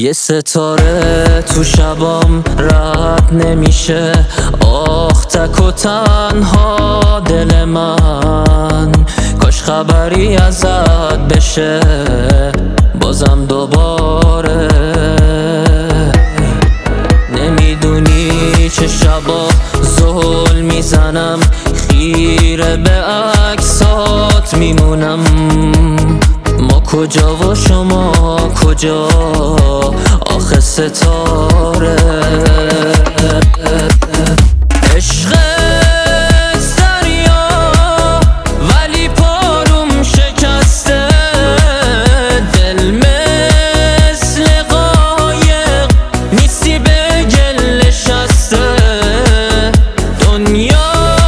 یه ستاره تو شبام رد نمیشه، آخ تک و تنها دل من. کاش خبری ازت بشه بازم دوباره. نمیدونی چه شبا زل میزنم، خیره به عکسات میمونم. ما کجا و شما کجا آخه ستاره؟ عشقت دریا ولی پاروم شکسته، دل مثل قایق نیستی به گل نشسته. دنیا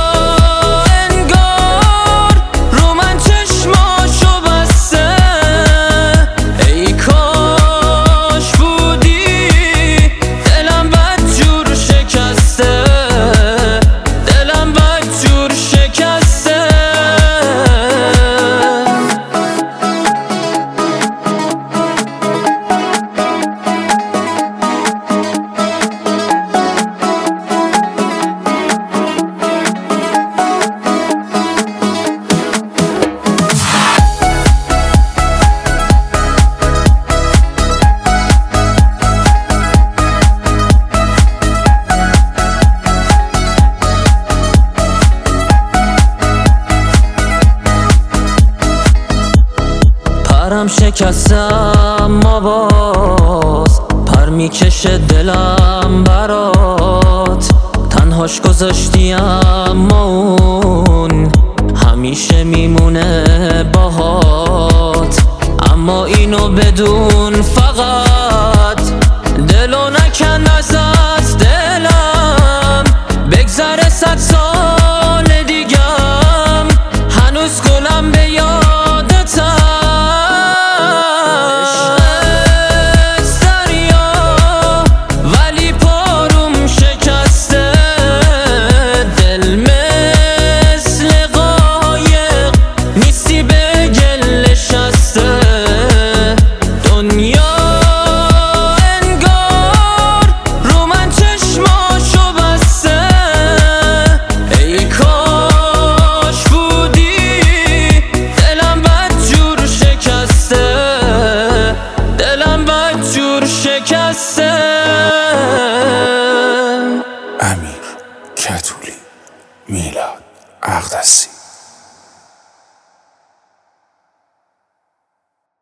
پرم شکستم ما باز، پر میکشه دلم برات. تنهاش گذاشتیم ما اون همیشه میمونه باهات. اما اینو بدون فقط دلو نکن از دلم. بگذره 100 سال دیگم هنوز گلم به یادتم. امیر کتولی، میلاد اقدسی.